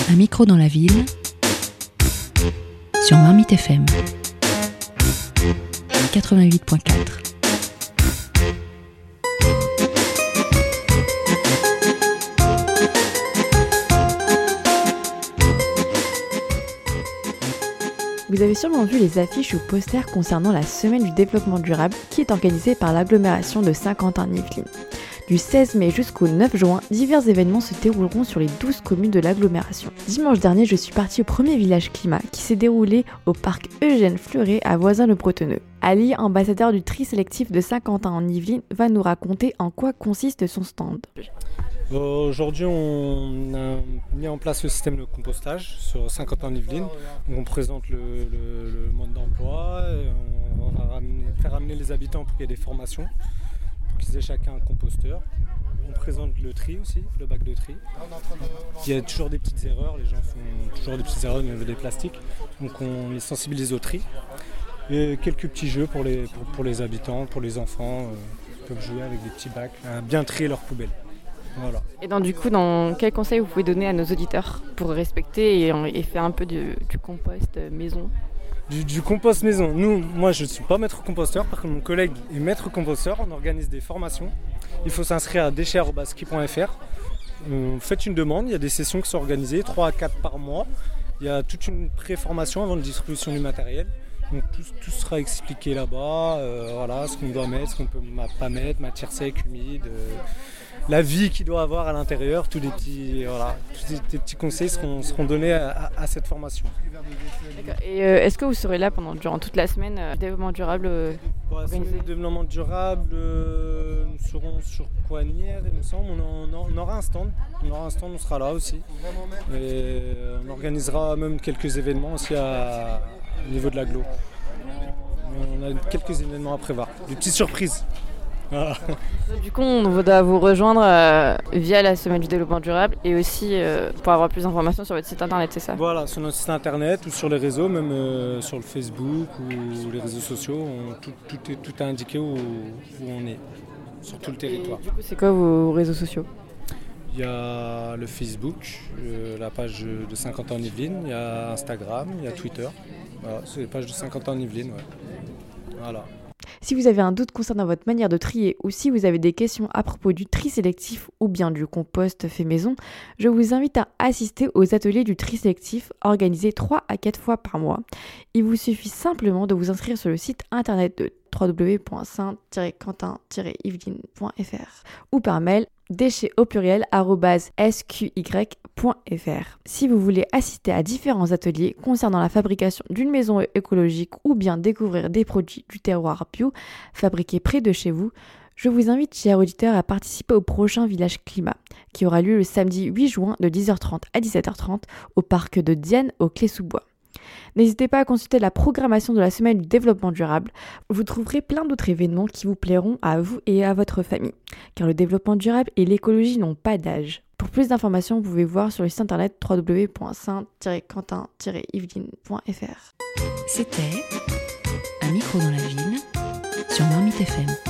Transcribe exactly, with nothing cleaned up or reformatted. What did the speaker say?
Un micro dans la ville sur Marmite F M quatre-vingt-huit point quatre. Vous avez sûrement vu les affiches ou posters concernant la Semaine du développement durable qui est organisée par l'agglomération de Saint-Quentin-en-Yvelines. Du seize mai jusqu'au neuf juin, divers événements se dérouleront sur les douze communes de l'agglomération. Dimanche dernier, je suis partie au premier village climat qui s'est déroulé au parc Eugène Fleuret à Voisins-le-Bretonneux. Ali, ambassadeur du tri sélectif de Saint-Quentin-en-Yvelines, va nous raconter en quoi consiste son stand. Aujourd'hui, on a mis en place le système de compostage sur Saint-Quentin-en-Yvelines. On présente le, le, le mode d'emploi, on va ramener, faire amener les habitants pour qu'il y ait des formations, pour qu'ils aient chacun un composteur. On présente le tri aussi, le bac de tri. Il y a toujours des petites erreurs, les gens font toujours des petites erreurs au niveau des plastiques, donc on les sensibilise au tri. Et quelques petits jeux pour les, pour, pour les habitants, pour les enfants, euh, qui peuvent jouer avec des petits bacs, à bien trier leurs poubelles. Voilà. Et donc du coup, dans quel conseil vous pouvez donner à nos auditeurs pour respecter et, et faire un peu de, du compost maison ? Du, du compost maison. Nous, moi je ne suis pas maître composteur, par contre mon collègue est maître composteur, on organise des formations. Il faut s'inscrire à déchets arobase ski point f r. Euh, faites une demande, il y a des sessions qui sont organisées, trois à quatre par mois. Il y a toute une pré-formation avant la distribution du matériel. Donc tout, tout sera expliqué là-bas, euh, voilà, ce qu'on doit mettre, ce qu'on ne peut pas mettre, matière sec, humide, euh, la vie qu'il doit avoir à l'intérieur, tous les petits, voilà, tous les, les petits conseils seront, seront donnés à, à, à cette formation. D'accord. Et euh, est-ce que vous serez là pendant durant toute la semaine euh, développement durable euh, ouais, organisé ? Le développement durable, euh, nous serons sur Coignières, il me semble, on, en, on aura un stand, on aura un stand, on sera là aussi. Et on organisera même quelques événements aussi à au niveau de l'agglo. On a quelques événements à prévoir, des petites surprises. Voilà. Du coup, on va vous rejoindre euh, via la Semaine du développement durable et aussi euh, pour avoir plus d'informations sur votre site internet, c'est ça ? Voilà, sur notre site internet ou sur les réseaux, même euh, sur le Facebook ou les réseaux sociaux, on, tout, tout, est, tout est indiqué où, où on est, sur tout le territoire. Et du coup, c'est quoi vos réseaux sociaux ? Il y a le Facebook, euh, la page de Saint-Quentin-en-Yvelines, il y a Instagram, il y a Twitter. Voilà, c'est les pages de Saint-Quentin-en-Yvelines, ouais. Voilà. Si vous avez un doute concernant votre manière de trier ou si vous avez des questions à propos du tri sélectif ou bien du compost fait maison, je vous invite à assister aux ateliers du tri sélectif organisés trois à quatre fois par mois. Il vous suffit simplement de vous inscrire sur le site internet de w w w point saint tiret quentin tiret yvelines point f r ou par mail déchets au pluriel arobase s q y point f r. Si vous voulez assister à différents ateliers concernant la fabrication d'une maison écologique ou bien découvrir des produits du terroir bio fabriqués près de chez vous, je vous invite, chers auditeurs, à participer au prochain Village Climat, qui aura lieu le samedi huit juin de dix heures trente à dix-sept heures trente au parc de Diane au Clé-sous-Bois. N'hésitez pas à consulter la programmation de la Semaine du développement durable. Vous trouverez plein d'autres événements qui vous plairont à vous et à votre famille, car le développement durable et l'écologie n'ont pas d'âge. Pour plus d'informations, vous pouvez voir sur le site internet w w w point saint tiret quentin tiret yvelines point f r. C'était Un micro dans la ville sur Marmite F M.